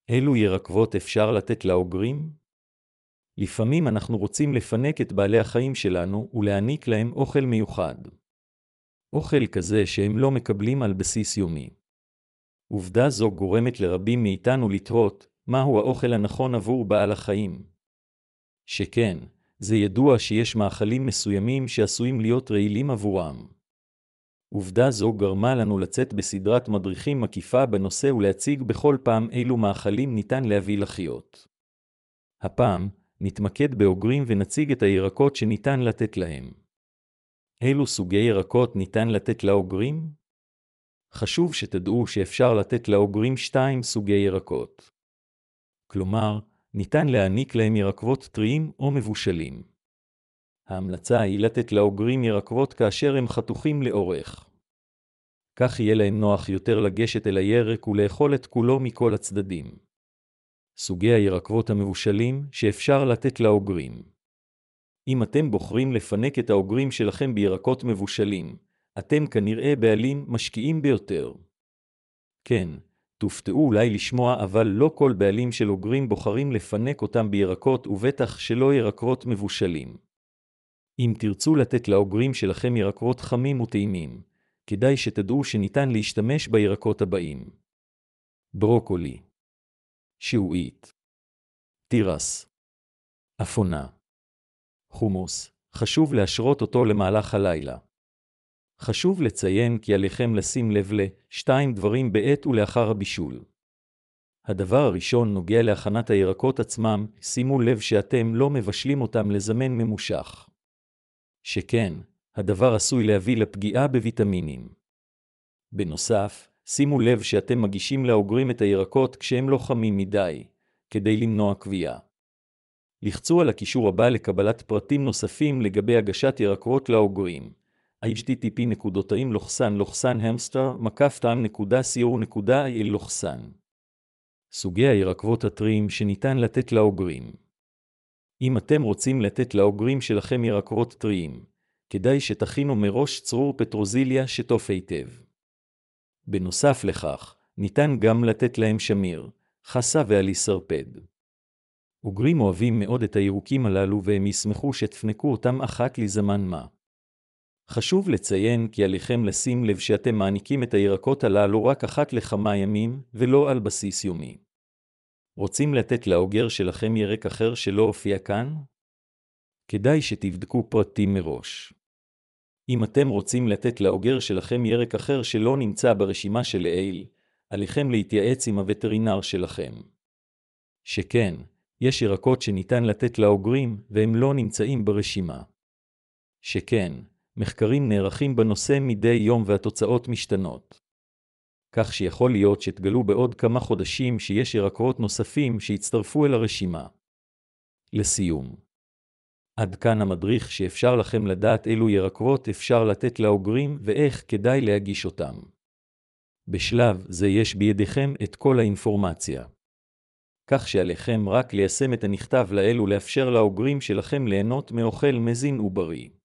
אילו ירקבות אפשר לתת לאוגרים? לפעמים אנחנו רוצים לפנק את בעלי החיים שלנו ולהעניק להם אוכל מיוחד. אוכל כזה שהם לא מקבלים על בסיס יומי. עובדה זו גורמת לרבים מאיתנו לתהות מהו האוכל הנכון עבור בעל החיים. שכן, זה ידוע שיש מאכלים מסוימים שעשויים להיות רעילים עבורם. עובדה זו גרמה לנו לצאת בסדרת מדריכים מקיפה בנושא ולהציג בכל פעם אילו מאכלים ניתן להביא לחיות. הפעם, נתמקד באוגרים ונציג את הירקות שניתן לתת להם. אילו סוגי ירקות ניתן לתת לאוגרים? חשוב שתדעו שאפשר לתת לאוגרים 2 סוגי ירקות. כלומר, ניתן להעניק להם ירקות טריים או מבושלים. ההמלצה היא לתת לאוגרים ירקות כאשר הם חתוכים לאורך. כך יהיה להם נוח יותר לגשת אל הירק ולאכול את כולו מכל הצדדים. סוגי הירקות המבושלים שאפשר לתת לאוגרים. אם אתם בוחרים לפנק את האוגרים שלכם בירקות מבושלים, אתם כנראה בעלים משקיעים ביותר. כן, תופתעו אולי לשמוע, אבל לא כל בעלים של אוגרים בוחרים לפנק אותם בירקות, ובטח שלא ירקות מבושלים. אם תרצו לתת לאוגרים שלכם ירקות חמים וטעימים, כדאי שתדעו שניתן להשתמש בירקות הבאים: ברוקולי, שעועית, תירס, אפונה, חומוס. חשוב להשרות אותו למהלך הלילה. חשוב לציין כי עליכם לשים לב ל2 דברים בעת ולאחר הבישול. הדבר הראשון נוגע להכנת הירקות עצמם. שימו לב שאתם לא מבשלים אותם לזמן ממושך. שכן, הדבר עשוי להביא לפגיעה בוויטמינים. בנוסף, שימו לב שאתם מגישים לאוגרים את הירקות כשהם לא חמים מדי, כדי למנוע קביעה. לחצו על הקישור הבא לקבלת פרטים נוספים לגבי הגשת ירקות לאוגרים. http://hamster-co.il. סוגי הירקות הטריים שניתן לתת לאוגרים. אם אתם רוצים לתת לאוגרים שלכם ירקות טריים, כדאי שתכינו מראש צרור פטרוזיליה שטוף היטב. בנוסף לכך, ניתן גם לתת להם שמיר, חסה ואליסרפד. אוגרים אוהבים מאוד את הירוקים הללו והם ישמחו שתפנקו אותם אחת לזמן מה. חשוב לציין כי עליכם לשים לב שאתם מעניקים את הירקות הללו רק אחת לכמה ימים ולא על בסיס יומי. רוצים לתת לאוגר שלכם ירק אחר שלא הופיע כאן? כדאי שתבדקו פרטים מראש. אם אתם רוצים לתת לאוגר שלכם ירק אחר שלא נמצא ברשימה שלעיל, עליכם להתייעץ עם הווטרינר שלכם. שכן, יש ירקות שניתן לתת לאוגרים והם לא נמצאים ברשימה. שכן, מחקרים נערכים בנושא מדי יום והתוצאות משתנות. כך שיכול להיות שתגלו בעוד כמה חודשים שיש ירקות נוספים שיצטרפו אל הרשימה. לסיום, עד כאן המדריך שאפשר לכם לדעת אילו ירקות אפשר לתת לאוגרים ואיך כדאי להגיש אותם. בשלב זה יש בידיכם את כל האינפורמציה. כך שעליכם רק ליישם את הנכתב לעיל ולאפשר לאוגרים שלכם ליהנות מאוכל מזין ובריא.